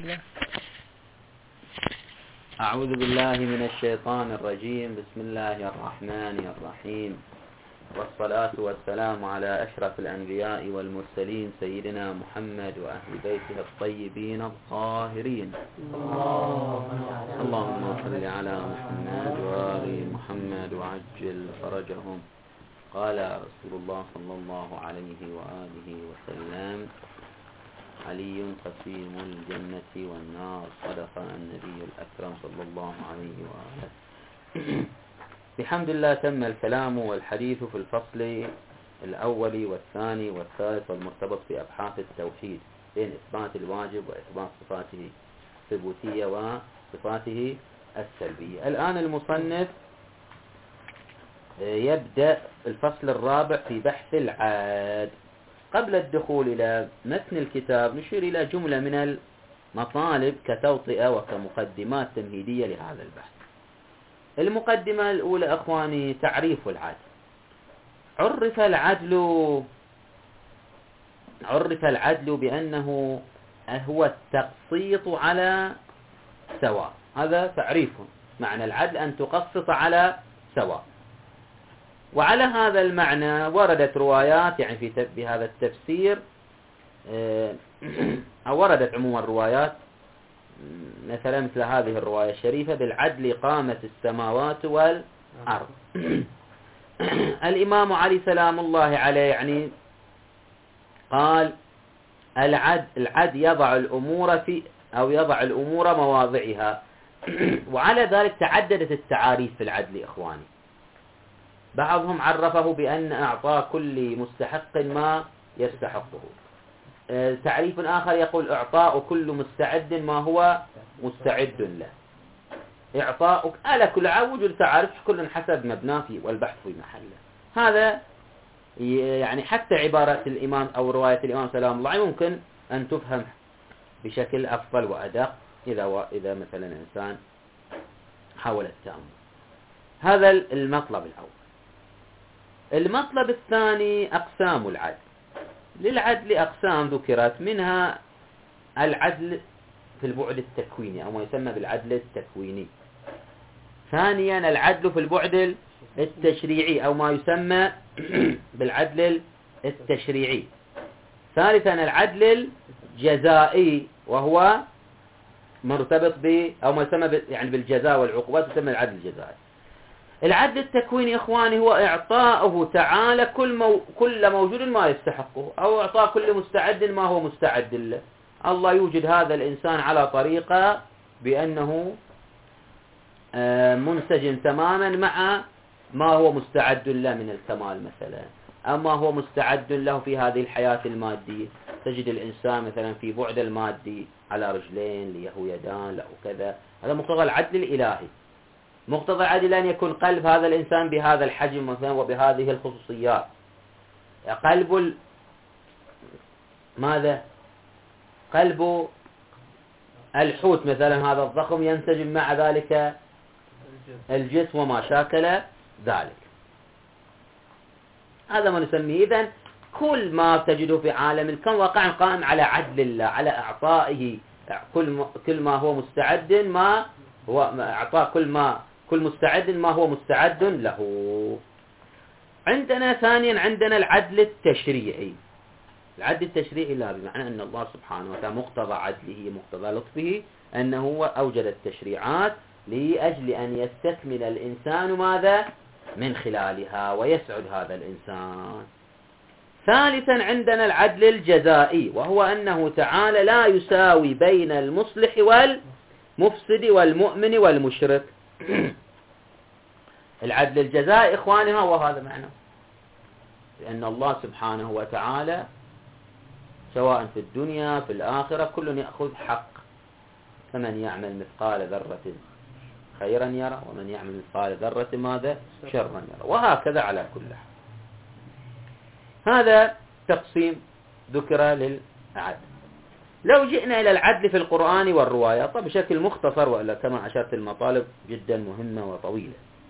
الله. أعوذ بالله من الشيطان الرجيم. بسم الله الرحمن الرحيم، والصلاة والسلام على أشرف الأنبياء والمرسلين سيدنا محمد وأهل بيته الطيبين الطاهرين. اللهم صل على محمد وآل محمد وعجل فرجهم. قال رسول الله صلى الله عليه وآله وسلم: علي قسيم الجنة والنار، صدق النبي الأكرم صلى الله عليه وآله. بحمد الله تم الكلام والحديث في الفصل الأول والثاني والثالث والمرتبط بأبحاث التوحيد بين إثبات الواجب وإثبات صفاته الثبوتية وصفاته السلبية. الآن المصنف يبدأ الفصل الرابع في بحث العاد. قبل الدخول إلى متن الكتاب نشير إلى جملة من المطالب كتوطئة وكمقدمات تمهيدية لهذا البحث. المقدمة الأولى أخواني تعريف العدل. عرف العدل بأنه هو التقسيط على سواء. هذا تعريف معنى العدل، أن تقسط على سواء. وعلى هذا المعنى وردت روايات يعني في بهذا التفسير، أو وردت عموما روايات مثلا مثل هذه الرواية الشريفة: بالعدل قامت السماوات والأرض. الإمام علي سلام الله عليه يعني قال: العدل يضع الأمور يضع الأمور مواضعها. وعلى ذلك تعددت التعاريف في العدل إخواني. بعضهم عرفه بأن إعطاء كل مستحق ما يستحقه. تعريف آخر يقول: إعطاء كل مستعد ما هو مستعد له. إعطاء على كل وجود تعارف كل حسب مبناه والبحث في محله. هذا يعني حتى عبارة الإمام أو رواية الإمام سلام الله عليه ممكن أن تفهم بشكل أفضل وأدق إذا مثلا إنسان حاول التأمل. هذا المطلب الأول. المطلب الثاني أقسام العدل. للعدل أقسام ذكرت، منها العدل في البعد التكويني أو ما يسمى بالعدل التكويني. ثانيا العدل في البعد التشريعي أو ما يسمى بالعدل التشريعي. ثالثا العدل الجزائي، وهو مرتبط أو ما يسمى يعني بالجزاء والعقوبات، يسمى العدل الجزائي. العدل التكويني إخواني هو إعطاؤه تعالى كل موجود ما يستحقه، أو إعطاء كل مستعد ما هو مستعد له. الله يوجد هذا الإنسان على طريقة بأنه منسجم تماما مع ما هو مستعد له من الكمال مثلا، أما هو مستعد له في هذه الحياة المادية. تجد الإنسان مثلا في بعد المادي على رجلين، له يدان، له كذا. هذا مقتضى العدل الإلهي. مقتضى العدل أن يكون قلب هذا الإنسان بهذا الحجم مثلا وبهذه الخصوصيات. قلب ماذا؟ قلب الحوت مثلا هذا الضخم ينسجم مع ذلك الجسم وما شاكل ذلك. هذا ما نسميه. إذن كل ما تجده في عالم الكون واقعا قائم على عدل الله، على إعطائه كل ما هو مستعد، ما هو إعطاء كل مستعد ما هو مستعد له. عندنا ثانيا عندنا العدل التشريعي. العدل التشريعي لا بمعنى أن الله سبحانه وتعالى مقتضى عدله مقتضى لطفه أنه هو أوجد التشريعات لأجل أن يستكمل الإنسان ماذا من خلالها ويسعد هذا الإنسان. ثالثا عندنا العدل الجزائي، وهو أنه تعالى لا يساوي بين المصلح والمفسد والمؤمن والمشرك. العدل الجزائي إخوانها وهذا معنى لأن الله سبحانه وتعالى سواء في الدنيا في الآخرة كل يأخذ حق. فمن يعمل مثقال ذرة خيرا يرى، ومن يعمل مثقال ذرة ماذا شرا يرى، وهكذا على كل حال. هذا تقسيم ذكر للعدل. لو جئنا إلى العدل في القرآن والرواية طب بشكل مختصر، وإلا كما أشرت المطالب جدا مهمة وطويلة.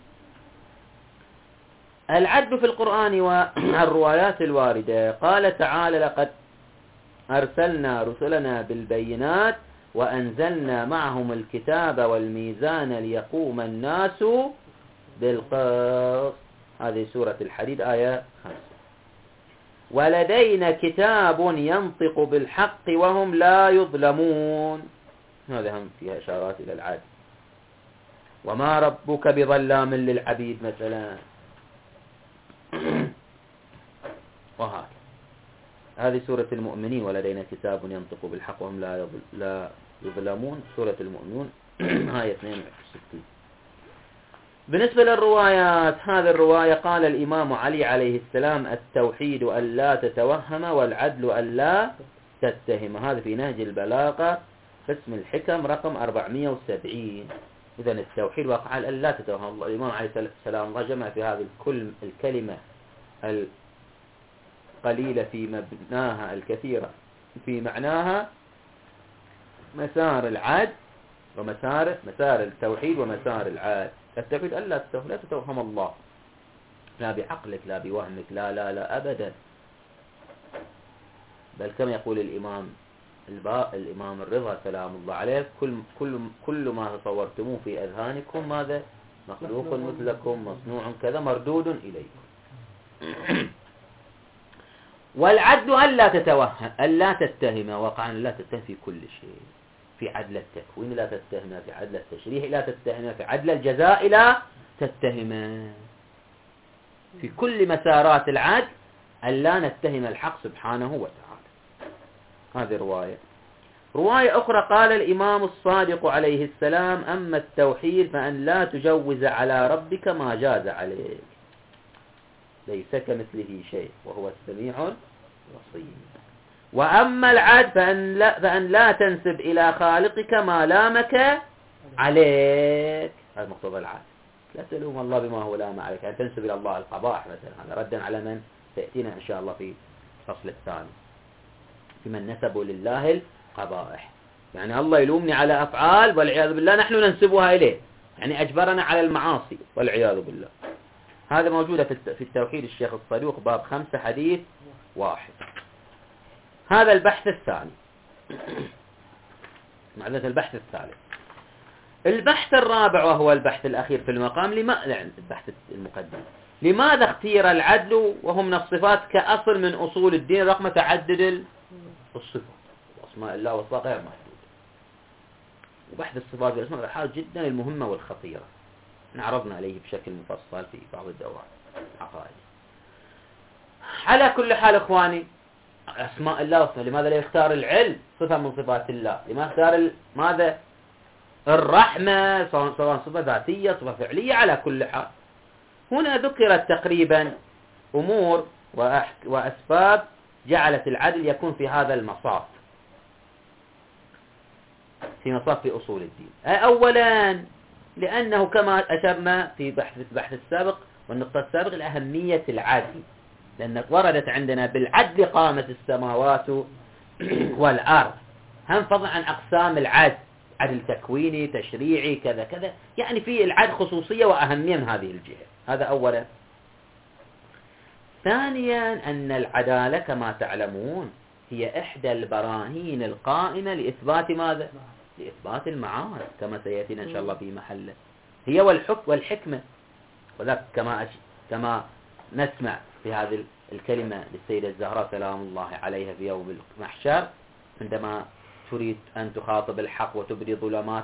العدل في القرآن والروايات الواردة، قال تعالى: لقد أرسلنا رسلنا بالبينات وأنزلنا معهم الكتاب والميزان ليقوم الناس بالقسط. هذه سورة الحديد آية 5. ولدينا كتاب ينطق بالحق وهم لا يظلمون. هذا هم فيها إشارات إلى العدل. وما ربك بظلام للعبيد مثلا. وهكذا. هذه سورة المؤمنين. ولدينا كتاب ينطق بالحق وهم لا يظلمون. سورة المؤمنون آية 62. بالنسبة للروايات، هذه الرواية قال الإمام علي عليه السلام: التوحيد أن لا تتوهم والعدل أن لا تتهم. هذا في نهج البلاغة قسم الحكم رقم 470. إذا التوحيد واقع أن لا تتوهم. الله الإمام عليه السلام الله جمع في هذه الكلمة القليلة في مبناها الكثيرة في معناها مسار العدل ومسار التوحيد ومسار العدل. التوحيد ألا لا تتوهم الله، لا بعقلك لا بوهمك، لا لا لا أبدا. بل كما يقول الإمام الرضا سلام الله عليه: كل ما تصورتموه في أذهانكم ماذا؟ مخلوق مثلكم مصنوع كذا مردود إليكم. والعدل ألا تتوهم ألا تتهم. واقعا لا تتهم في كل شيء. في عدل التكوين لا تتهم، في عدل التشريح لا تتهم، في عدل الجزاء لا تتهم. في كل مسارات العدل ألا نتهم الحق سبحانه وتعالى. هذه رواية أخرى قال الإمام الصادق عليه السلام: أما التوحيد فأن لا تجوز على ربك ما جاز عليك، ليس كمثله شيء وهو السميع البصير. وأما العدل فأن لا تنسب إلى خالقك ما لامك عليك. هذا مقتضى العدل. لا تلوم الله بما هو لام عليك، أن تنسب إلى الله القبائح مثلا. هذا ردا على من سيأتينا إن شاء الله في الفصل الثاني في من نسبوا لله القبائح. يعني الله يلومني على أفعال والعياذ بالله نحن ننسبها إليه، يعني أجبرنا على المعاصي والعياذ بالله. هذا موجودة في التوحيد الشيخ الصدوق باب 5 حديث 1. هذا البحث الثاني. معلومة البحث الثالث. البحث الرابع وهو البحث الأخير في المقام. البحث المقدم: لماذا اختير العدل وهو من الصفات كأصل من أصول الدين رغم تعدد الصفات؟ أسماء الله والصفات غير محدودة. وبحث الصفات والأسماء والحال جدا المهمة والخطيرة. عرضنا عليه بشكل مفصل في بعض الدورات العقائد. على كل حال إخواني، أسماء الله وصفات، لماذا لا يختار العلم صفة من صفات الله؟ لماذا اختار ماذا؟ الرحمة، سواء صفة ذاتية صفة فعلية. على كل حال هنا ذكرت تقريبا أمور وأسباب جعلت العدل يكون في هذا المصاف، في مصاف في أصول الدين. أولا لأنه كما أشرنا في البحث السابق والنقطة السابقة لأهمية العدل، لأن وردت عندنا بالعدل قامت السماوات والأرض. هم فضلا عن أقسام العدل، عدل تكويني تشريعي كذا كذا، يعني في العدل خصوصية وأهمية من هذه الجهة. هذا أولا. ثانيا أن العدالة كما تعلمون هي إحدى البراهين القائمة لإثبات ماذا؟ لإثبات المعاد كما سيأتينا إن شاء الله في محله. هي والحكمة. وذلك كما نسمع في هذه الكلمة للسيدة الزهراء سلام الله عليها في يوم المحشر عندما تريد أن تخاطب الحق وتبدي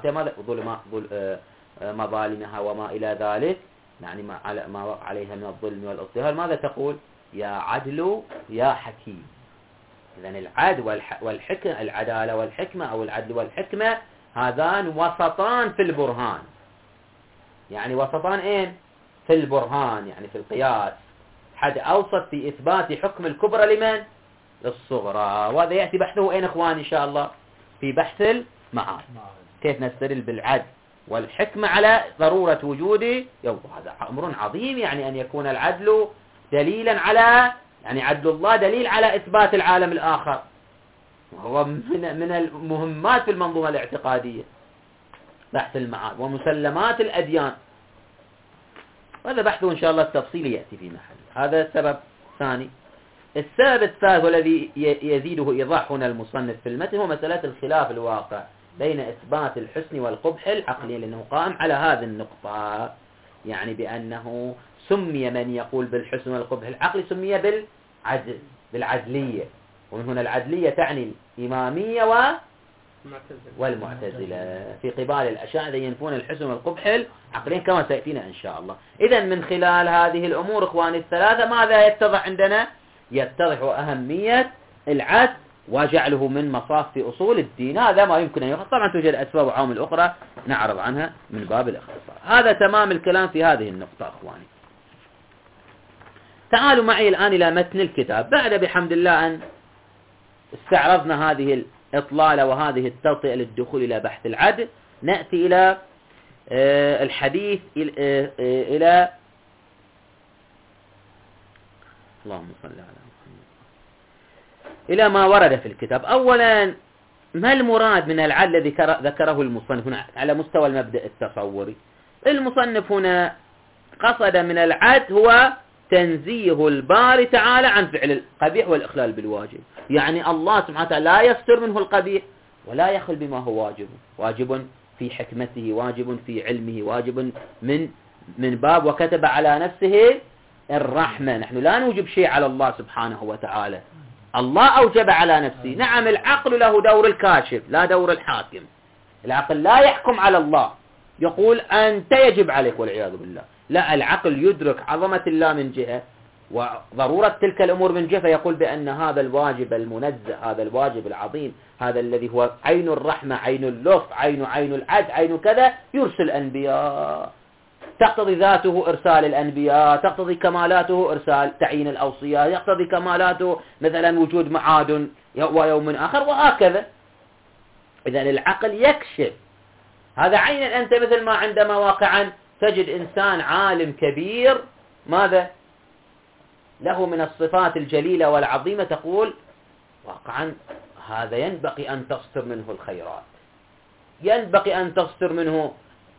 مظالمها وما إلى ذلك، يعني ما وقع عليها من الظلم والاضطهاد، ماذا تقول؟ يا عدل يا حكيم. إذن العدل والحكمة، العدالة والحكمة أو العدل والحكمة هذان وسطان في البرهان. يعني وسطان في البرهان، يعني في القياس، حد أوسط في إثبات حكم الكبرى لمن؟ للصغرى. وهذا يأتي بحثه إخواني إن شاء الله في بحث المعاد، كيف نستدل بالعدل والحكمة على ضرورة وجود هذا أمر عظيم. يعني أن يكون العدل دليلا على، يعني عدل الله دليل على إثبات العالم الآخر، وهو من المهمات في المنظومة الاعتقادية بحث المعاد ومسلمات الأديان. وهذا بحثه إن شاء الله التفصيلي يأتي في محل. هذا السبب الثاني. السبب الثالث والذي يزيده إيضاح هنا المصنف في المتن هو مسألة الخلاف الواقع بين إثبات الحسن والقبح العقلي، لأنه قائم على هذه النقطة، يعني بأنه سمي من يقول بالحسن والقبح العقلي سمي بالعدلية، ومن هنا العدلية تعني الإمامية والمعتزلة في قبال الأشاعرة ينفون الحسن والقبح العقليين كما سيأتينا إن شاء الله. إذن من خلال هذه الأمور إخواني الثلاثة ماذا يتضح عندنا؟ يتضح أهمية العدل وجعله من مصاف في أصول الدين، هذا ما يمكن أن يخص. طبعا توجد أسباب وعوامل أخرى نعرض عنها من باب الاختصار. هذا تمام الكلام في هذه النقطة أخواني. تعالوا معي الآن إلى متن الكتاب. بعد بحمد الله أن استعرضنا هذه الإطلالة وهذه التوطئة للدخول إلى بحث العدل، نأتي إلى الحديث إلى اللهم صل على محمد، إلى ما ورد في الكتاب. أولا، ما المراد من العدل الذي ذكره المصنف هنا على مستوى المبدأ التصوري؟ المصنف هنا قصد من العدل هو تنزيه الباري تعالى عن فعل القبيح والإخلال بالواجب، يعني الله سبحانه وتعالى لا يستر منه القبيح ولا يخل بما هو واجب في حكمته، واجب في علمه، واجب من باب وكتب على نفسه الرحمة. نحن لا نوجب شيء على الله سبحانه وتعالى، الله أوجب على نفسه. نعم العقل له دور الكاشف لا دور الحاكم، العقل لا يحكم على الله يقول أنت يجب عليك والعياذ بالله، لا، العقل يدرك عظمة الله من جهة وضرورة تلك الأمور من جهة، فيقول بأن هذا الواجب المنزه، هذا الواجب العظيم، هذا الذي هو عين الرحمة، عين اللطف، عين العدل، عين كذا، يرسل أنبياء، تقتضي ذاته إرسال الأنبياء، تقتضي كمالاته إرسال تعيين الأوصياء، يقتضي كمالاته مثلا وجود معاد ويوم آخر وهكذا. إذن العقل يكشف هذا عينا. أنت مثل ما عندما واقعا تجد إنسان عالم كبير ماذا له من الصفات الجليلة والعظيمة، تقول واقعا هذا ينبغي أن تصدر منه الخيرات، ينبغي أن تصدر منه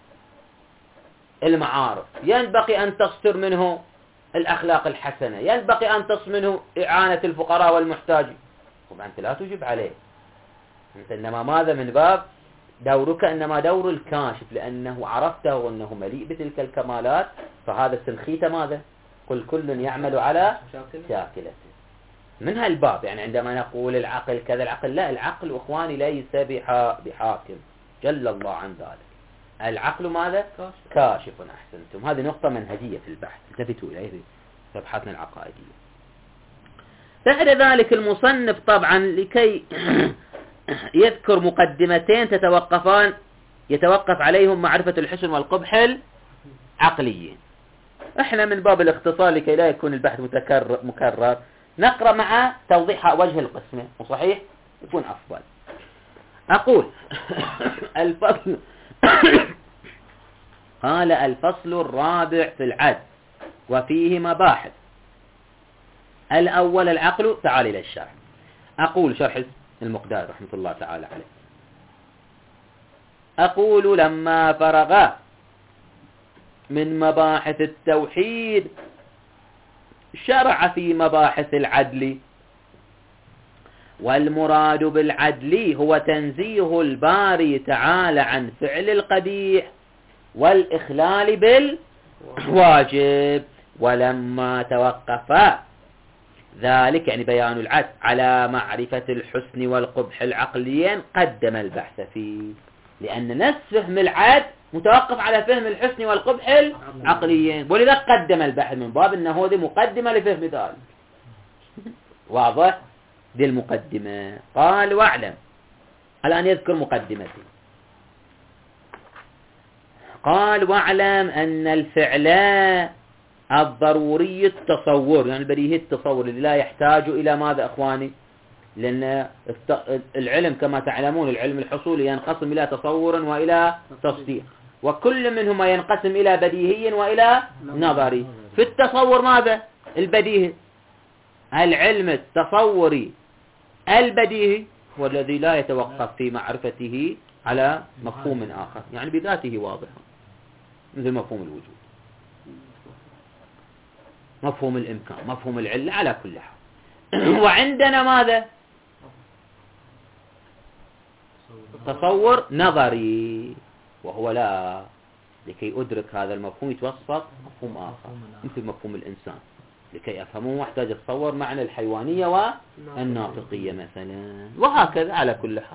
المعارف، ينبغي أن تصدر منه الأخلاق الحسنة، ينبغي أن تصدر منه إعانة الفقراء والمحتاجين. طبعا أنت لا تجب عليه، أنت إنما ماذا من باب دورك إنما دور الكاشف، لأنه عرفته أنه مليء بتلك الكمالات، فهذا استنخيت ماذا؟ قل كل يعمل على شاكلته. من هالباب يعني عندما نقول العقل كذا، العقل لا، العقل أخواني ليس بحاكم جل الله عن ذلك، العقل ماذا؟ كاشف. أحسنتم، هذه نقطة منهجية في البحث التفتوا إليه في أبحاثنا العقائدية. بعد ذلك المصنف طبعا لكي يذكر مقدمتين يتوقف عليهم معرفة الحسن والقبح العقليين. احنا من باب الاختصار لكي لا يكون البحث مكرر نقرأ مع توضيح وجه القسمة، وصحيح يكون أفضل. أقول الفصل قال الفصل الرابع في العدل وفيه مباحث. الأول العقل. تعال إلى الشرح. أقول شرح المقدار رحمة الله تعالى عليه. أقول لما فرغ من مباحث التوحيد شرع في مباحث العدل، والمراد بالعدل هو تنزيه الباري تعالى عن فعل القبيح والإخلال بالواجب. ولما توقف ذلك يعني بيان العدل على معرفة الحسن والقبح العقليين قدم البحث فيه، لأن نفس فهم العدل متوقف على فهم الحسن والقبح العقليين، ولذا قدم البحث من باب أنه هذه مقدمة لفهم ذلك. واضح؟ دي المقدمة. قال واعلم، الآن يذكر مقدمته. قال واعلم أن الفعل الضروري التصور، يعني بديهي التصور الذي لا يحتاج إلى ماذا أخواني؟ لأن العلم كما تعلمون العلم الحصولي ينقسم إلى تصور وإلى تصديق، وكل منهما ينقسم إلى بديهي وإلى نظري. في التصور ماذا؟ البديهي. العلم التصوري البديهي هو الذي لا يتوقف في معرفته على مفهوم آخر، يعني بذاته واضح، مثل مفهوم الوجود، مفهوم الإمكان، مفهوم العلة، على كل حال. وعندنا ماذا؟ تصور نظري، وهو لا. لكي أدرك هذا المفهوم يتوسط مفهوم آخر مثل مفهوم الإنسان، لكي أفهمه أحتاج أتصور معنى الحيوانية والناطقية مثلا، وهكذا على كل حال.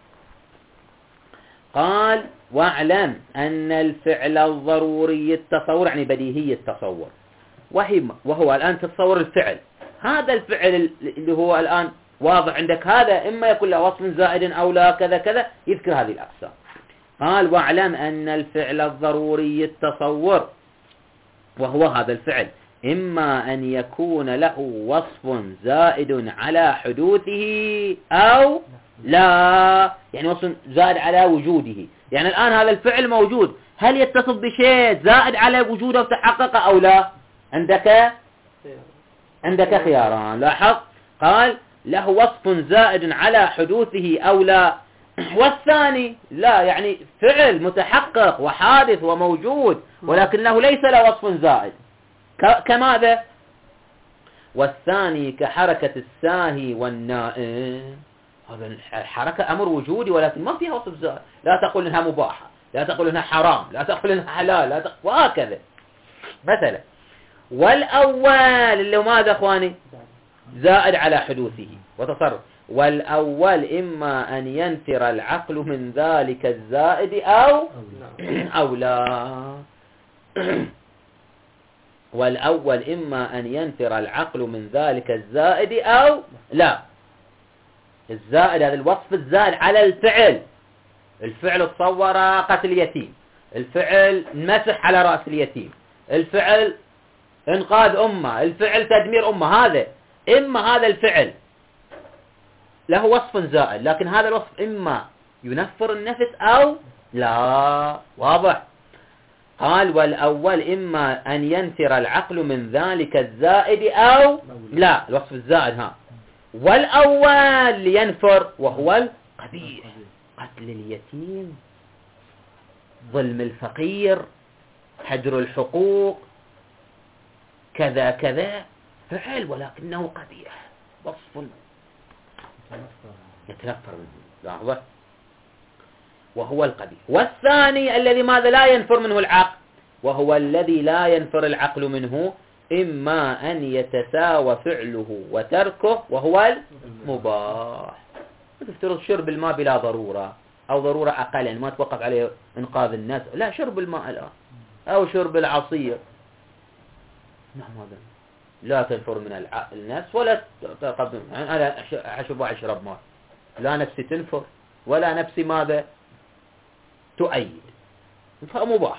قال واعلم أن الفعل الضروري التصور، يعني بديهي التصور، وهو الآن تتصور الفعل، هذا الفعل اللي هو الآن واضح عندك، هذا إما يكون له وصف زائد أو لا كذا كذا، يذكر هذه الأقسام. قال واعلم أن الفعل الضروري التصور، وهو هذا الفعل، إما أن يكون له وصف زائد على حدوثه أو لا، يعني وصف زائد على وجوده. يعني الآن هذا الفعل موجود، هل يتصف بشيء زائد على وجوده وتحقق أو لا؟ عندك خياران. لاحظ قال له وصف زائد على حدوثه أو لا، والثاني لا، يعني فعل متحقق وحادث وموجود ولكنه ليس له وصف زائد، كماذا؟ والثاني كحركة الساهي والنائم، هذا الحركة أمر وجودي ولكن ما فيها وصف زائد، لا تقول إنها مباحة، لا تقول إنها حرام، لا تقول إنها حلال، لا تقول وهكذا مثلا. والأول اللي هو ماذا أخواني؟ زائد على حدوثه وتصرف. والأول إما أن ينفر العقل من ذلك الزائد أو لا. والأول إما أن ينفر العقل من ذلك الزائد أو لا. الزائد هذا الوصف الزائد على الفعل، الفعل تصور قتل يتيم، الفعل مسح على رأس اليتيم، الفعل إنقاذ أمة، الفعل تدمير أمة، هذا إما هذا الفعل له وصف زائد، لكن هذا الوصف إما ينفر النفس أو لا. واضح؟ قال والأول إما أن ينفر العقل من ذلك الزائد أو لا، الوصف الزائد ها. والأول لينفر وهو القبيح، قتل اليتيم، ظلم الفقير، هدر الحقوق، كذا كذا، فعل ولكنه قبيح، وصف يتنفر منه. لاحظة، وهو القبيح. والثاني الذي ماذا لا ينفر منه العقل، وهو الذي لا ينفر العقل منه، إما أن يتساوى فعله وتركه وهو المباح. تفترض شرب الماء بلا ضرورة أو ضرورة أقل، يعني ما توقف عليه إنقاذ الناس، لا، شرب الماء الآن أو شرب العصير، نعم هذا لا تنفر من النفس ولا تقدم. أنا أشرب ماء، لا نفسي تنفر ولا نفسي ماذا تؤيد، فمباح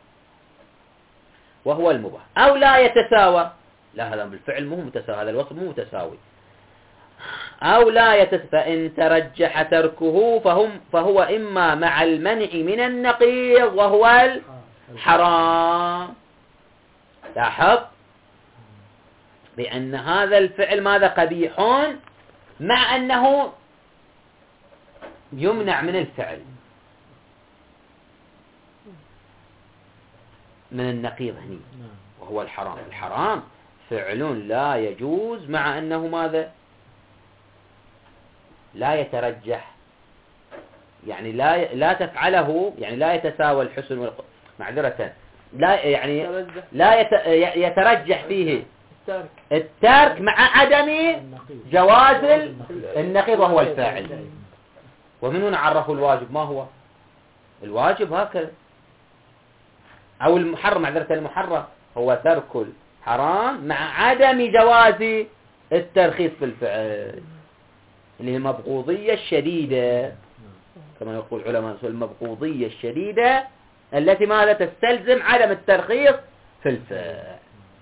وهو المباح. أو لا يتساوى، لا هذا بالفعل مو متساوي، هذا الوصف مو متساوي. أو لا يتساوى، فإن ترجح تركه فهو إما مع المنع من النقيض وهو الحرام. لاحظ بأن هذا الفعل ماذا قبيح مع أنه يمنع من الفعل من النقيض هني وهو الحرام. الحرام فعل لا يجوز مع أنه ماذا لا يترجح، يعني لا تفعله، يعني لا يتساوى الحسن معذرة، لا يعني لا يترجح فيه الترك مع عدم جواز النقيض وهو الفاعل. ومن هنا عرفوا الواجب، ما هو الواجب هكذا، أو المحرم معذرة، المحرم هو ترك الحرام مع عدم جواز الترخيص في الفعل، اللي هي المبغوضية الشديدة كما يقول علماء المبغوضية الشديدة التي ماذا تستلزم عدم الترخيص في الفعل.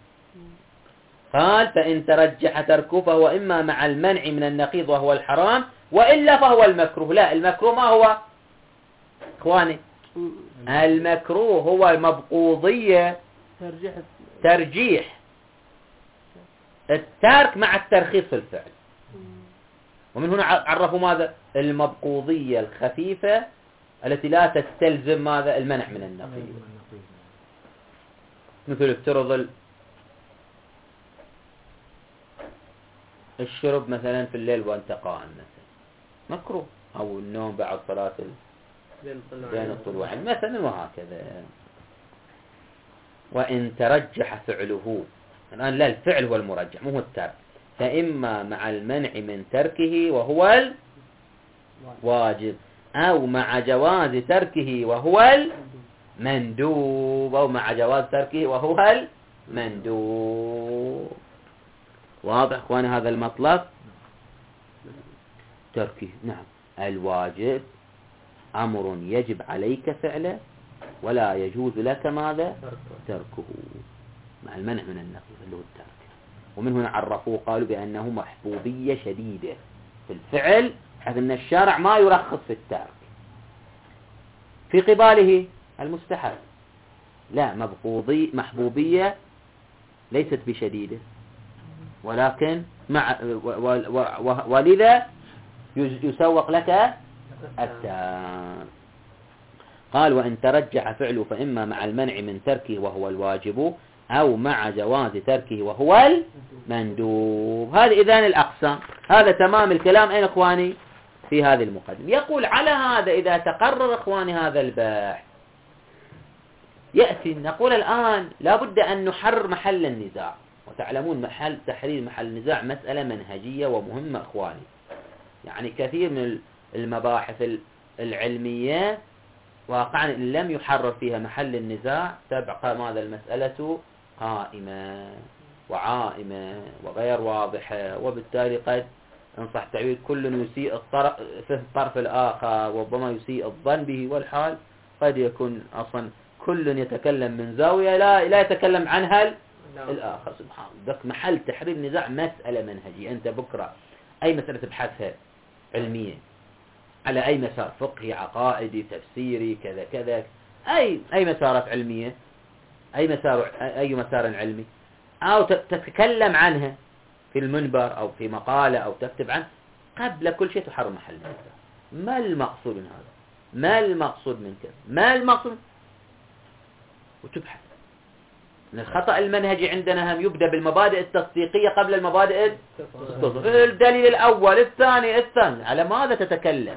قال فإن ترجح تركه فهو إما مع المنع من النقيض وهو الحرام، وإلا فهو المكروه. لا، المكروه ما هو إخواني؟ المكروه هو المبغوضية، ترجيح الترك مع الترخيص في الفعل. ومن هنا عرفوا ماذا المبغوضية الخفيفة التي لا تستلزم ماذا المنع من النقيض، مثل افترض الشرب مثلا في الليل وانت قائم مثلا مكروه، أو النوم بعد صلاة بين الطلوعين مثلا، وهكذا. وإن ترجح فعله، الآن لا، الفعل هو المرجح مو هو الترك، فإما مع المنع من تركه وهو الواجب، أو مع جواز تركه وهو المندوب، أو مع جواز تركه وهو المندوب. واضح أخواني هذا المطلب؟ تركه، نعم. الواجب أمر يجب عليك فعله ولا يجوز لك ماذا؟ تركه، مع المنع من النقيض اللي هو الترك. ومن هنا عرفوه قالوا بأنه محبوبية شديدة في الفعل، حيث أن الشارع ما يرخص في الترك. في قباله المستحب لا، محبوبية ليست بشديدة، ولكن ولذا يسوق لك الترك. قال وإن ترجح فعله فإما مع المنع من تركه وهو الواجب، أو مع جواز تركه وهو المندوب. هذه إذن الأقسام. هذا تمام الكلام. أين أخواني؟ في هذه المقدمة. يقول على هذا إذا تقرر أخواني هذا البحث، يأتي نقول الآن لابد أن نحرر محل النزاع. وتعلمون تحرير محل النزاع مسألة منهجية ومهمة أخواني. يعني كثير من المباحث العلمية واقعا إن لم يحرر فيها محل النزاع تبقى ماذا المسألة قائمة وعائمة وغير واضحة، وبالتالي قد إن صح التعبير كل يسيء فهم الطرف الآخر، وربما يسيء الظن به، والحال قد يكون أصلا كل يتكلم من زاوية لا يتكلم عنها الآخر. سبحان الله. ذاك محل تحرير النزاع مسألة منهجية. أنت بكرة أي مسألة تبحثها علمية على أي مسار، فقهي، عقائدي، تفسيري، كذا كذا، أي مسارات علمية، أي مسار علمي، أو تتكلم عنها في المنبر أو في مقالة أو تكتب عنه، قبل كل شيء تحرر محل النزاع. ما المقصود من هذا؟ ما المقصود من كذا؟ ما المقصود؟ وتبحث. الخطأ المنهجي عندنا هم يبدأ بالمبادئ التصديقية قبل المبادئ الدليل الأول الثاني على ماذا تتكلم؟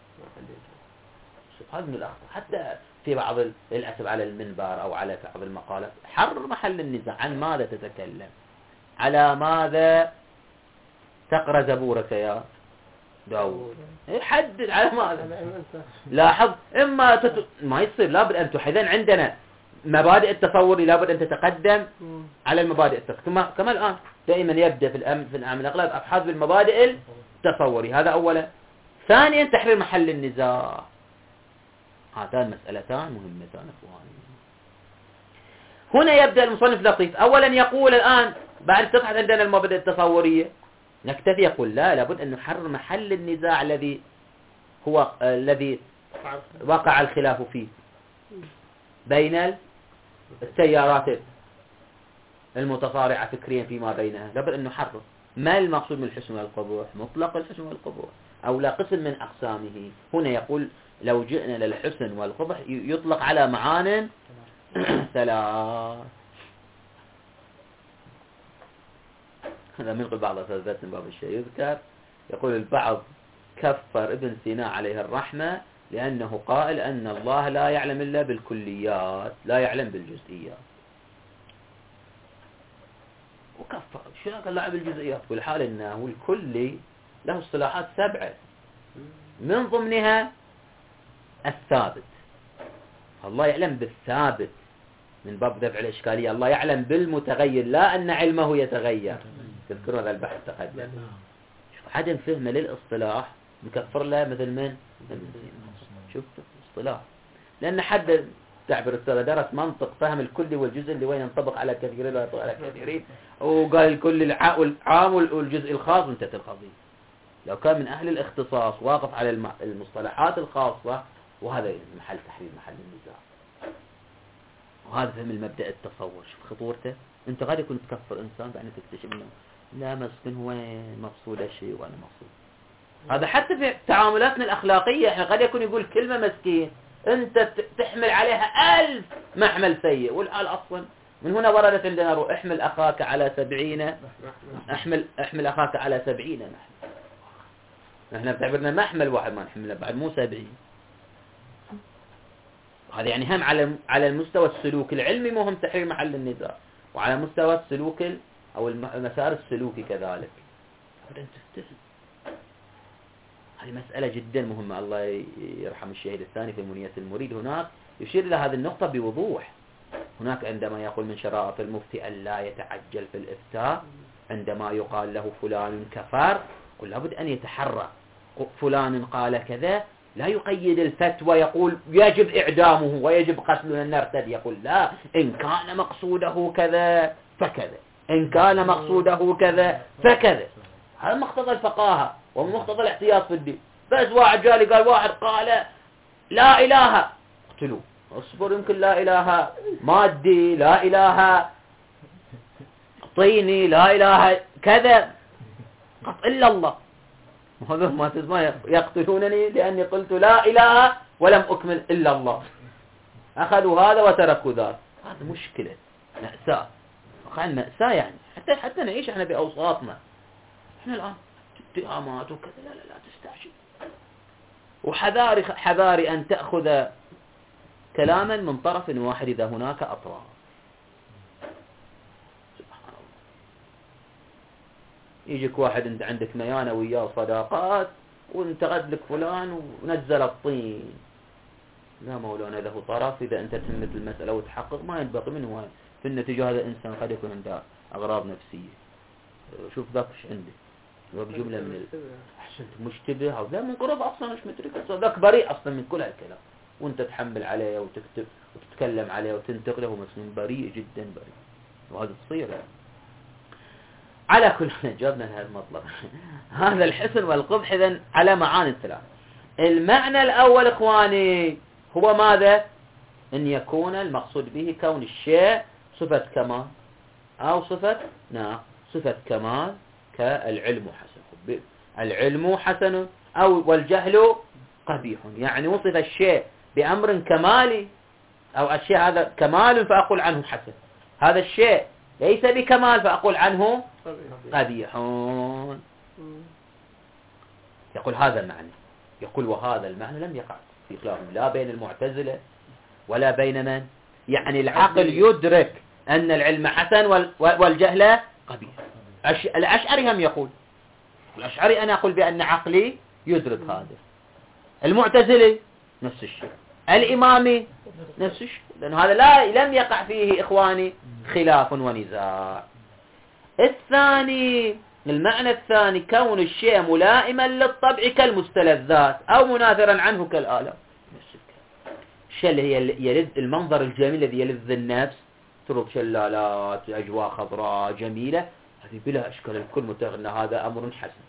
هذا من الأخطاء. حتى في بعض للأسف على المنبر أو على بعض المقالات حرر محل النزاع. عن ماذا تتكلم؟ على ماذا تقرأ زبورك يا داود؟ حدد على ماذا. لاحظ إما ما يصير، لابد أن تحدث. عندنا مبادئ التصور لابد أن تتقدم على المبادئ التصورية، كما الآن دائما يبدأ في الأعمال الأغلب أبحاث بالمبادئ التصورية. هذا أولا. ثانيا تحرير محل النزاع. هاتان مسألتان مهمتان أخواني. هنا يبدأ المصنف لطيف. أولا يقول الآن بعد تبحث عندنا المبادئ التصورية، نكتفي يقول لا، لابد أن نحرر محل النزاع الذي هو الذي وقع الخلاف فيه بين التيارات المتصارعة فكريا فيما بينها. لابد أن نحرر ما المقصود من الحسن والقبوح، مطلق الحسن والقبوح أو لا قسم من أقسامه. هنا يقول لو جئنا للحسن والقبح يطلق على معان ثلاث. هذا من قبل بعض أساتذتنا باب الشيء يذكر، يقول البعض كفر ابن سينا عليه الرحمة لأنه قائل أن الله لا يعلم إلا بالكليات، لا يعلم بالجزئيات. وكفر شو قال لا بالجزئيات، والحال أنه الكلي له اصطلاحات 7 من ضمنها الثابت. الله يعلم بالثابت من باب دفع الإشكالية. الله يعلم بالمتغير، لا أن علمه يتغير. تذكروا هذا البحث تقدم. عدم فهمه للاصطلاح مكفر له مثل من شوف اصطلاح. لأن حد تعبير السادة درس منطق فهم الكلي والجزء اللي وين ينطبق على كثيرين ولا ينطبق على كثيرين، وقال الكل العام والجزء الخاص وانتهت القضية. لو كان من أهل الاختصاص واقف على المصطلحات الخاصة، وهذا محل تحرير محل النزاع. وهذا فهم المبدأ التصور. شوف خطورته. انت قد يكون تكفر انسان بعدين تكتشف انه لا مسكن هو مقصود الشيء وانا مقصود. هذا حتى في تعاملاتنا الأخلاقية احنا قد يكون يقول كلمة مسكين انت تحمل عليها 1000 محمل سيء، والآن اصلا من هنا وردت عندنا روح احمل اخاك على 70 احمل اخاك على 70 محمل. احنا بتعبرنا محمل واحد ما نحمله بعد مو 70. هذا يعني هم على المستوى السلوك العلمي مهم تحرير محل النزاع، وعلى مستوى السلوك أو المسار السلوكي كذلك. أبدا تفتهم هذه مسألة جدا مهمة. الله يرحم الشهيد الثاني في منية المريد هناك يشير إلى هذه النقطة بوضوح. هناك عندما يقول من شرائط المفتي أن لا يتعجل في الإفتاء، عندما يقال له فلان كفر قل لابد أن يتحرى. فلان قال كذا، لا يقيد الفتوى يقول يجب إعدامه ويجب قتله أن نرتد، يقول لا، إن كان مقصوده كذا فكذا، إن كان مقصوده كذا فكذا. هذا مقتضى الفقاهة ومقتضى الاحتياط في الدين. بس واحد جالي قال واحد قال لا إله، اقتلوه. اصبر، يمكن لا إله مادي، لا إله طيني، لا إله كذا، إلا الله. هذا ما تسمى يقتلونني لأني قلت لا إله ولم أكمل إلا الله. أخذوا هذا وتركوا ذاك. هذا مشكلة، مأساة، وقعنا مأساة يعني. حتى نعيش احنا بأوساطنا. احنا الآن اتهامات وكذا، لا تستعجل. وحذاري أن تأخذ كلاما من طرف واحد إذا هناك أطراف. سبحان الله. يجيك واحد انت عندك ميانة وياه صداقات وانتقد لك فلان ونزل الطين. لا مولانا، له طرف. إذا أنت تهمت المسألة وتحقق ما ينبغي منه. في النتيجة هذا إنسان قد يكون عنده أغراض نفسية. شوف ذاك ايش عنده، ذاك جملة من أحسنت مشتبه أو ذا منقرض أصلا مش مدرك، ذاك بريء أصلا من كل هالكلام، وأنت تحمل عليه وتكتب وتتكلم عليه وتنتقده مسلم بريء جدا بريء. وهذا تصير يعني. على كل حال جاوبنا لهذا المطلب. هذا الحسن والقبح إذن على معاني ثلاث. المعنى الأول إخواني هو ماذا؟ أن يكون المقصود به كون الشيء صفة كمال أو صفة كمال، كالعلم حسن. العلم حسن أو والجهل قبيح، يعني وصف الشيء بأمر كمالي أو الشيء هذا كمال فأقول عنه حسن، هذا الشيء ليس بكمال فأقول عنه قبيح. يقول هذا المعنى. يقول وهذا المعنى لم يقع في خلاف لا بين المعتزلة ولا بين من؟ يعني العقل يدرك أن العلم حسن والجهل قبيح. الأشعري هم يقول، الأشعري أنا أقول بأن عقلي يدرك هذا. المعتزلي نفس الشيء، الإمامي نفس الشيء، لأن هذا لم يقع فيه إخواني خلاف ونزاع. الثاني، المعنى الثاني كون الشيء ملائما للطبع كالمستلذات أو مناثرا عنه كالآلام. الشيء اللي هي يلذ، المنظر الجميل الذي يلذ النفس، ترك شلالات، أجواء خضراء جميلة، هذه بلا أشكال الكل متفق أن هذا أمر حسن.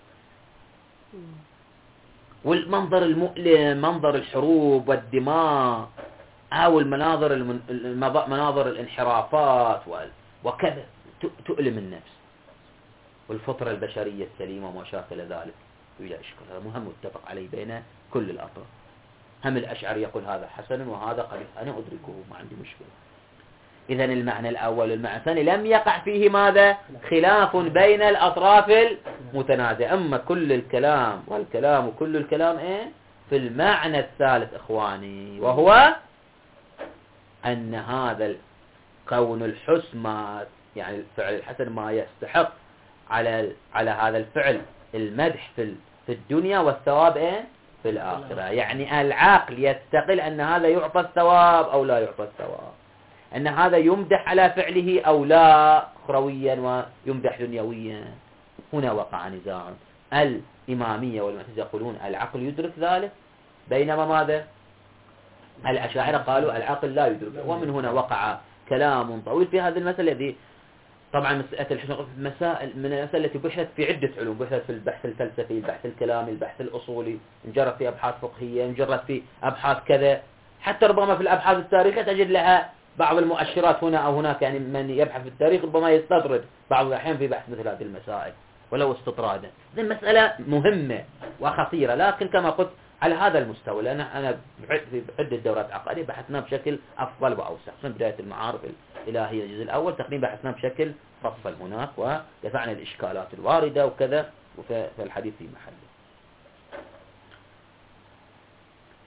والمنظر المؤلم، منظر الحروب والدماء أو مناظر الانحرافات وكذا تؤلم النفس، والفطرة البشرية السليمة وما شاكل ذلك بلا إشكال. هذا مهم متفق عليه بين كل الأطراف. هم الأشعري يقول هذا حسن وهذا قبيح، أنا أدركه ما عندي مشكلة. إذن المعنى الأول والمعنى الثاني لم يقع فيه ماذا؟ خلاف بين الأطراف المتنازع. أما كل الكلام والكلام وكل الكلام في المعنى الثالث إخواني، وهو أن هذا كون الحسن ما يعني الفعل الحسن ما يستحق على هذا الفعل المدح في الدنيا والثواب في الآخرة. يعني العقل يستقل أن هذا يعطى الثواب أو لا يعطى الثواب، أن هذا يمدح على فعله أو لا أخرويا ويمدح دنيويا. هنا وقع نزاع. الإمامية والمعتزلة يقولون العقل يدرك ذلك، بينما ماذا؟ الأشاعرة قالوا العقل لا يدرك. ومن هنا وقع كلام طويل في هذه المسألة. الذي طبعا مسألة الحسن مسائل من المسائل التي بحثت في عدة علوم، بحثت في البحث الفلسفي، البحث الكلامي، البحث الأصولي، انجرت في أبحاث فقهية، انجرت في أبحاث كذا، حتى ربما في الأبحاث التاريخية تجد لها بعض المؤشرات هنا أو هناك. يعني من يبحث في التاريخ ربما يستطرد بعض الأحيان في بحث مثل هذه المسائل ولو استطرادا. هذه المسألة مهمة وخطيرة، لكن كما قلت على هذا المستوى، لأن أنا في عدة دورات عقدية بحثنا بشكل أفضل وأوسع. من بداية المعارف الإلهية الجزء الأول تقريبا بحثنا بشكل مفصل هناك ودفعنا الإشكالات الواردة وكذا، وفي الحديث في محله.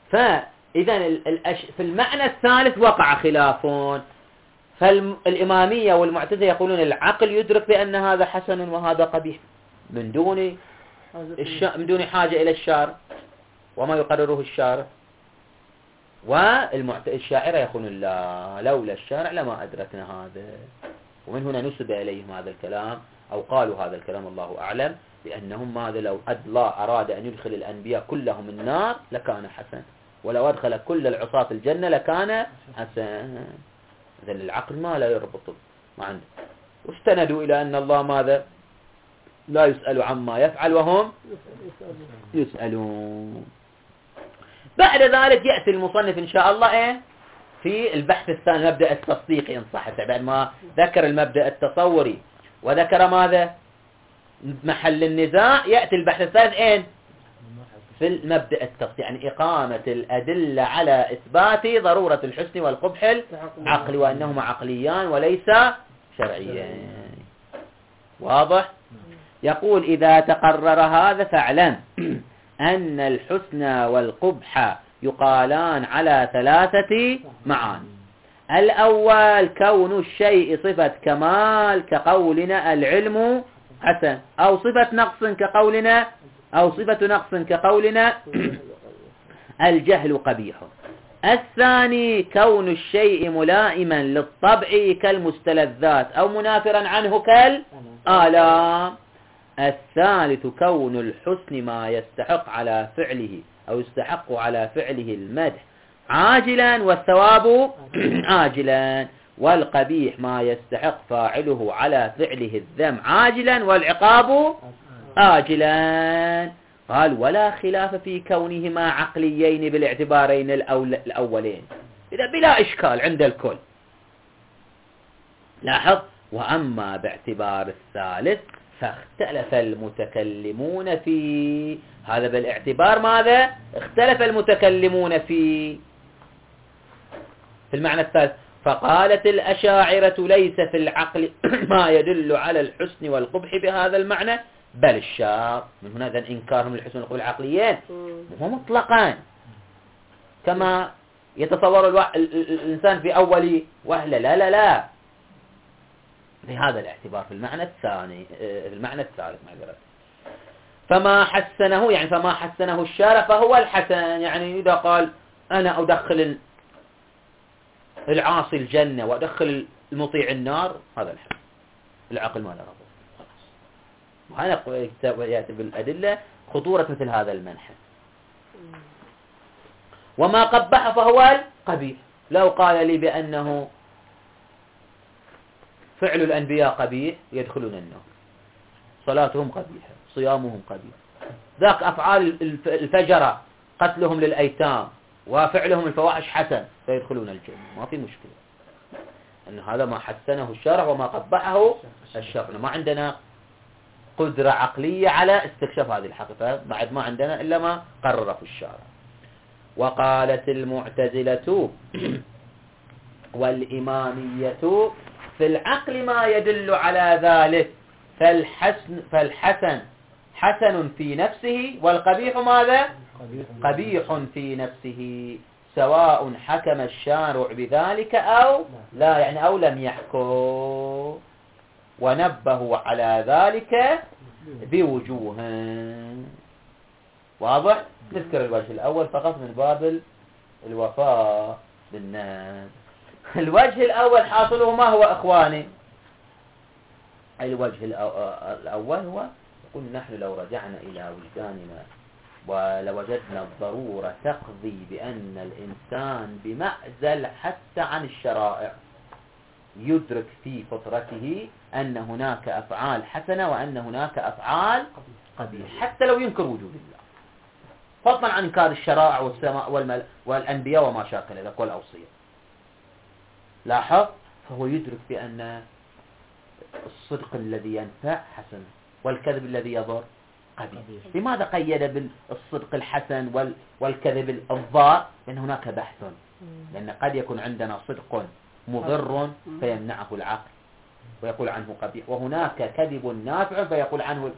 فإذا في المعنى الثالث وقع خلاف. فالإمامية والمعتزلة يقولون العقل يدرك بأن هذا حسن وهذا قبيح من دون حاجة إلى الشارع وما يقرره الشارع. والشاعرة يقولون لا، لولا الشارع لما أدركنا هذا. ومن هنا نسب إليهم هذا الكلام أو قالوا هذا الكلام الله أعلم، لأنهم ماذا لو الله أراد أن يدخل الأنبياء كلهم النار لكان حسن، ولو أدخل كل العصاة الجنة لكان حسن. إذن العقل ما لا يربط ما عنده. واستندوا إلى أن الله ماذا لا يسأل عما يفعل وهم يسألون. بعد ذلك يأتي المصنف إن شاء الله في البحث الثاني مبدأ التصديقي إن صح، بعد ما ذكر المبدأ التصوري وذكر ماذا محل النزاع، يأتي البحث الثالث في المبدأ التصديقي، يعني إقامة الأدلة على إثبات ضرورة الحسن والقبح العقل وأنهما عقليان وليس شرعيان. واضح؟ يقول إذا تقرر هذا فاعلم أن الحسن والقبح يقالان على ثلاثة معاني. الأول كون الشيء صفة كمال كقولنا العلم حسن، أو صفة نقص كقولنا أو صفة نقص كقولنا الجهل قبيح. الثاني كون الشيء ملائما للطبع كالمستلذات أو منافرا عنه كالآلام. الثالث كون الحسن ما يستحق على فعله أو يستحق على فعله المدح عاجلا والثواب عاجلا، والقبيح ما يستحق فاعله على فعله الذم عاجلا والعقاب آجلا. قال ولا خلاف في كونهما عقليين بالاعتبارين الأولين، إذا بلا إشكال عند الكل. لاحظ وأما باعتبار الثالث فاختلف المتكلمون فيه. هذا بالاعتبار ماذا اختلف المتكلمون فيه في المعنى الثالث. فقالت الأشاعرة ليس في العقل ما يدل على الحسن والقبح بهذا المعنى بل الشاذ. من هنا ذن إنكارهم للحسن والقبح العقليين هو مطلقان كما يتصور الإنسان في أول وهلة. لا لا لا، بهذا الاعتبار في المعنى الثاني في المعنى الثالث معذرة. فما حسنه يعني فما حسنه الشارع فهو الحسن. يعني إذا قال أنا أدخل العاصي الجنة وأدخل المطيع النار هذا الحسن، العقل ما له ربط خلاص. وهنا يأتي بالأدلة خطورة مثل هذا المنحى. وما قبح فهو القبيح. لو قال لي بأنه فعل الأنبياء قبيح يدخلون النار، صلاتهم قبيحة، صيامهم قبيح، ذاك أفعال الفجرة قتلهم للأيتام وفعلهم الفواحش حسن فيدخلون الجنة، ما في مشكلة. أن هذا ما حسنه الشرع وما قبحه الشرع. ما عندنا قدرة عقلية على استكشاف هذه الحقيقة، بعد ما عندنا إلا ما قرره الشرع. وقالت المعتزلة والإمامية في العقل ما يدل على ذلك، فالحسن حسن في نفسه والقبيح ماذا؟ قبيح في نفسه، سواء حكم الشارع بذلك أو لا، يعني أو لم يحكم. ونبهوا على ذلك بوجوه. واضح؟ نذكر الوجه الأول فقط من باب الوفاء بالناس. الوجه الأول حاصله ما هو أخواني؟ الوجه الأول هو يقول نحن لو رجعنا إلى وجداننا ولوجدنا الضرورة تقضي بأن الإنسان بمعزل حتى عن الشرائع، يدرك في فطرته أن هناك أفعال حسنة وأن هناك أفعال قبيحة حتى لو ينكر وجود الله، فضلا عن إنكار الشرائع والسماء والأنبياء وما شاكل ذلك والأوصية. لاحظ فهو يدرك بأن الصدق الذي ينفع حسن والكذب الذي يضر قبيح. لماذا قيد بالصدق الحسن والكذب الضار؟ لأن هناك بحث، لأن قد يكون عندنا صدق مضر فيمنعه العقل ويقول عنه قبيح، وهناك كذب نافع فيقول عنه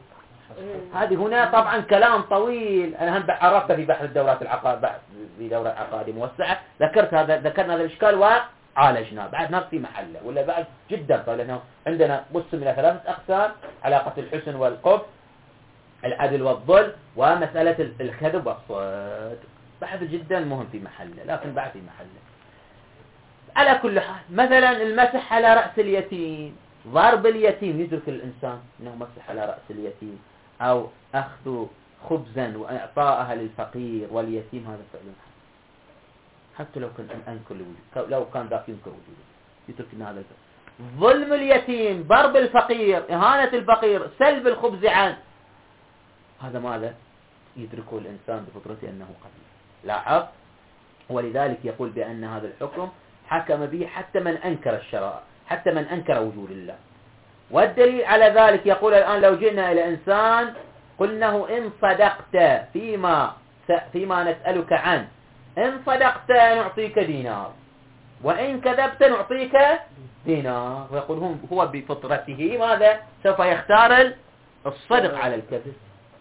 هذه هنا طبعا كلام طويل. أنا هم عرفت في بحث الدورات العقاد، في دورة عقادية موسعة ذكرنا هذا الإشكال وعالجناه. بعد ما في محله ولا بعد جدا طيب، لأنه عندنا قسم إلى 3 أقسام: علاقة الحسن والقبح، العدل والظلم، ومسألة الكذب والصدق. بحث جدا مهم في محله، لكن بعد في محله. على كل حال، مثلا المسح على رأس اليتيم، ضرب اليتيم، يدرك الإنسان أنه مسح على رأس اليتيم، أو أخذ خبزا وإعطاءها للفقير واليتيم، هذا فعل حسن حتى لو كان أنكر لوجود، لو كان ذاك ينكر وجوده، يدرك أن هذا الفعل. ظلم اليتيم، ضرب الفقير، إهانة الفقير، سلب الخبز عنه، هذا ماذا يدركه الإنسان بفطرته أنه قبيح. لاحظ، ولذلك يقول بأن هذا الحكم حكم به حتى من أنكر الشرائع، حتى من أنكر وجود الله. والدليل على ذلك يقول الآن: لو جئنا إلى إنسان قلناه إن صدقت فيما نسألك عنه، إن صدقت نعطيك دينار، وإن كذبت نعطيك دينار، ويقول هو بفطرته ماذا؟ سوف يختار الصدق على الكذب.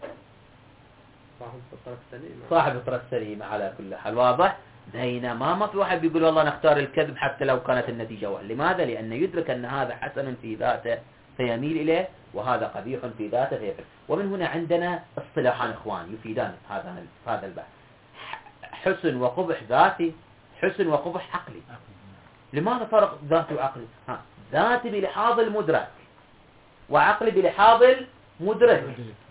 صاحب الفطرة السليمة على كل حال. واضح؟ بينما ما في واحد بيقول والله نختار الكذب حتى لو كانت النتيجة وحل. لماذا؟ لأنه يدرك أن هذا حسن في ذاته فيميل إليه، وهذا قبيح في ذاته فيفعل. ومن هنا عندنا اصطلاحان إخوان يفيدان هذا البحث: حسن وقبح ذاتي، حسن وقبح عقلي. لماذا فرق ذاتي وعقلي؟ ذاتي بلحاظ المدرك، وعقلي بلحاظ المدرك.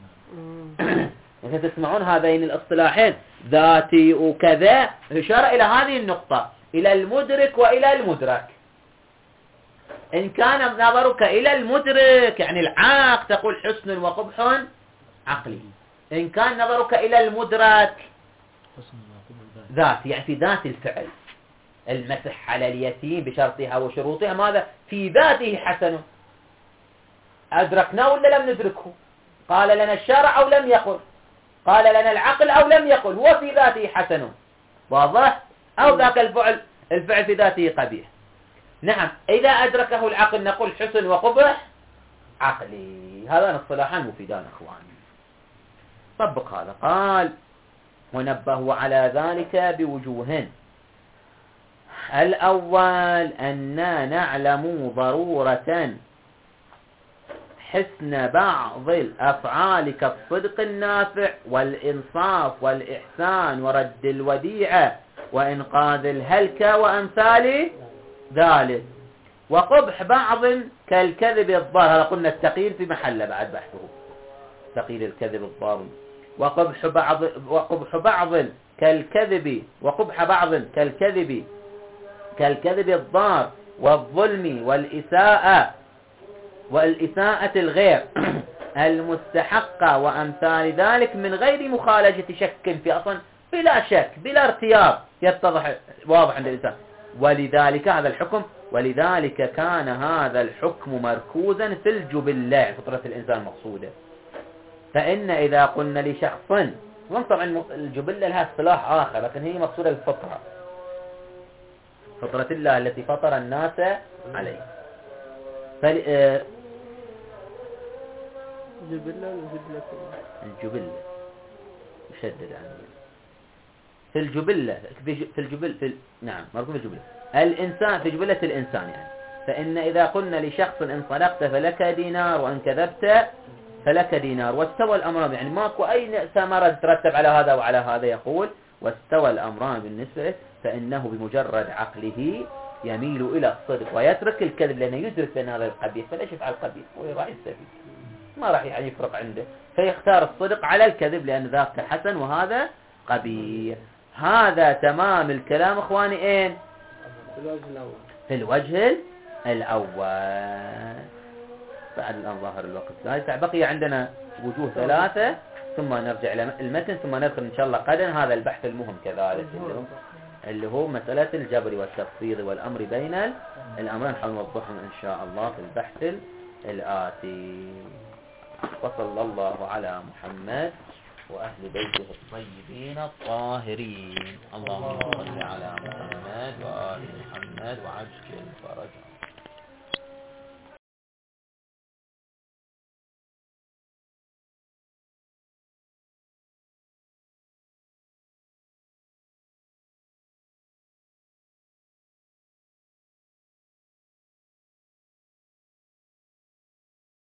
يعني تسمعون هذين الاصطلاحين، ذاتي وكذا، إشارة إلى هذه النقطة، إلى المدرك وإلى المدرك. إن كان نظرك إلى المدرك يعني العاق، تقول حسن وقبح عقلي. إن كان نظرك إلى المدرك ذاتي، يعني في ذات الفعل. المسح على اليتيم بشرطها وشروطها ماذا؟ في ذاته حسن. أدركناه ولا لم ندركه؟ قال لنا الشرع أو لم يقل؟ قال لنا العقل أو لم يقل؟ هو في ذاته حسن. واضح؟ أو ذاك الفعل في ذاته قبيح. نعم، إذا أدركه العقل نقول حسن وقبح عقلي. هذا اصطلاحان مفيدان أخواني. طبق هذا. قال: ونبهوا على ذلك بوجوه. الأول أننا نعلم ضرورة حسن بعض الأفعال كالصدق النافع والإنصاف والإحسان ورد الوديعة وإنقاذ الهلكة وأمثال ذلك، وقبح بعض كالكذب الضار. هذا قلنا التقييد في محله بعد بحثه، تقييد الكذب الضار. وقبح بعض كالكذب الضار والظلم والإساءة الغير المستحقة وأمثال ذلك، من غير مخالجة شك في أصلا، بلا شك بلا ارتياب، يتضح واضح عند الإنسان. ولذلك كان هذا الحكم مركوزا في الجبلة، فطرة الإنسان مقصودة. فإن إذا قلنا لشخص، طبعا الجبلة لها اصطلاح آخر، لكن هي مقصودة الفطرة، فطرة الله التي فطر الناس عليه. الجبلة مشدد عنه في الجبلة نعم مركوب في الجبلة الإنسان، في جبلة الإنسان يعني. فإن إذا قلنا لشخص إن صدقت فلك دينار وإن كذبت فلك دينار، واستوى الأمران، يعني ماكو أي ثمرة تترتب على هذا وعلى هذا. يقول: واستوى الأمران بالنسبة، فإنه بمجرد عقله يميل إلى الصدق ويترك الكذب، لأنه يدرك أن هذا القبيح، فليش يفعل قبيح؟ هو راح يستفيد، ما راح يعني يفرق عنده، فيختار الصدق على الكذب، لأن ذاك حسن وهذا قبيح. هذا تمام الكلام إخواني. إيه؟ في الوجه الأول. بعد الآن ظاهر الوقت، بقي عندنا وجوه 3، ثم نرجع إلى المتن، ثم ندخل إن شاء الله غدا هذا البحث المهم كذلك، اللي هو مسألة الجبر والتفصيل والأمر بين الأمرين، نحاول نوضحهم إن شاء الله في البحث الآتي. وصلى الله على محمد وأهل بيته الطيبين الطاهرين. اللهم صل على محمد وآل محمد وعجل فرجهم.